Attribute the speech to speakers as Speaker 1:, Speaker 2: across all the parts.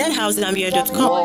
Speaker 1: deadhousegambia.com.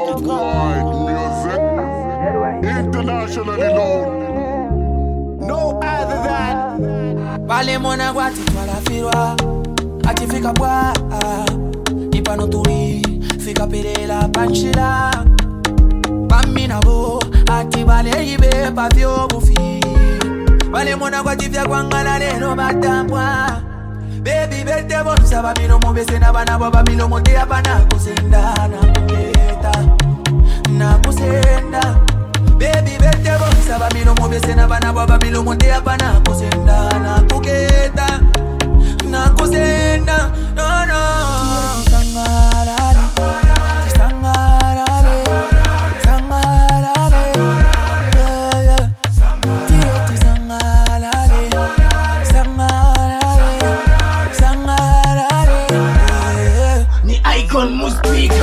Speaker 2: Internationally known. No other than
Speaker 3: Pale mwana gwati twala firwa Atifika bwa Nipano turi Fika perela panchila Pamina bo Atibale ibe pavyo bufi Pale mwana gwati vya kwangala leno matambwa Baby bete bonsa babilo mobese na bana babilo mote apana kusenda na kungeta Na kusenda Baby bete bonsa babilo mobese na bana babilo mote apana kusenda na kungeta Na kusenda no no Sangarare Sangarare Sangarare yeah yeah Tio sangarare Sangarare
Speaker 4: Ni icon musik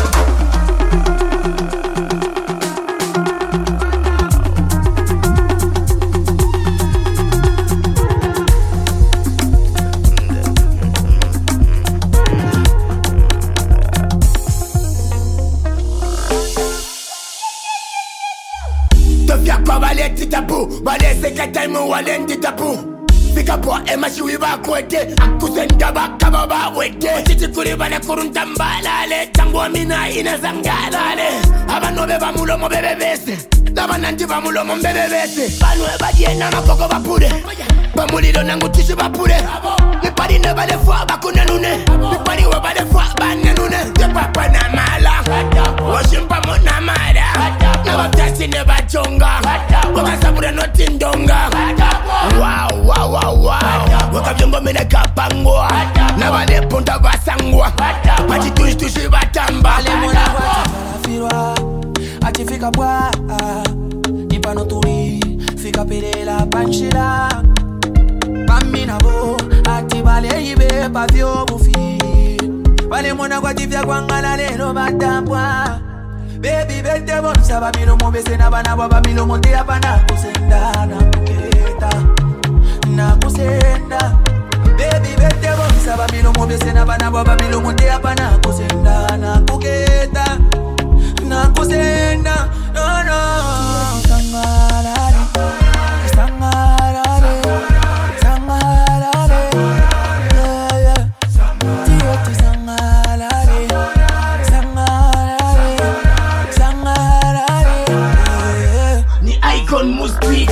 Speaker 4: Tofia kwa baleti tapu Balese kataimu walendi tapu Fika po ema shiwi bakwete Akusenda baka baba wete Titi kuri bale kuruntambalale Tangwa mina ina zangalale Abano beba mulomo bebe bese Nabananti ba mulomo bebe bese Banwe badie na makoko bapure Bamulilo nangu tishu bapure Nipari ne bale fwa bakune nune Nipari we bale fwa bane nune Tepapa na mala Washimpa mo na mara Nabaptasi ne bachonga Wakasabure no tindonga Wow wow wow wow Wakavyongo mene kapangwa Nabale punta basangwa Pachi tushi batamba
Speaker 3: Pale mwana gwati twala firwa Atifika bwa Nipano turi Fika perela panchila Pamina bo Atibale ibe pavyo bufi Pale mwana gwati vya kwangala leno matambwa Baby bete bonsa babilo mobese na bana babilo mote apana kusenda na kungeta Na kusenda Baby bete bonsa babilo mobese na bana babilo mote apana kusenda na kungeta Na kusenda no no Sangarare Sangarare Sangarare yeah yeah Tio sangarare Sangarare Sangarare yeah
Speaker 4: Ni icon musik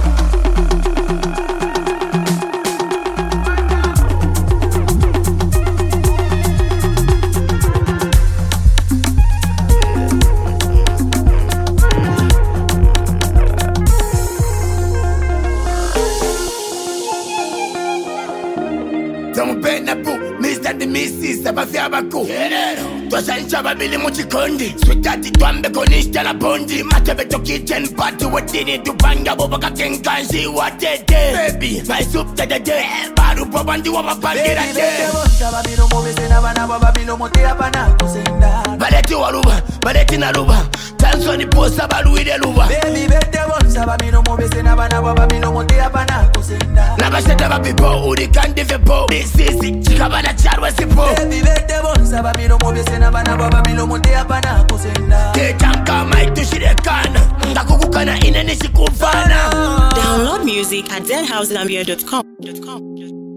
Speaker 4: Zamupenda bu, Mr. the Mrs. Abafia baku Twashanisha babili muchikondi Sweetati twambe konishta la bondi Matebeto kitchen party watini Tupanga bobaka kenkanshi watete Baby, my soup tadade Baru probandi wa mapangira
Speaker 3: Baby
Speaker 4: te
Speaker 3: bete bonsa babilo mobese na bana babilo mote apana kusenda
Speaker 4: Baleti waluba, baleti na luba Tansoni posa baluide luba
Speaker 3: Baby bete bonsa babilo mobese na bana babilo mote apana kusenda
Speaker 4: Nabasheta babipo, urikandi vepo Nisisi, chikabana charwa sipo
Speaker 3: Baby bete bonsa babilo mobese na bana babilo mote apana kusenda
Speaker 4: Tetanka maitushirikana Ndakukukana inene shikufana
Speaker 1: Download music at deadhousegambia.com.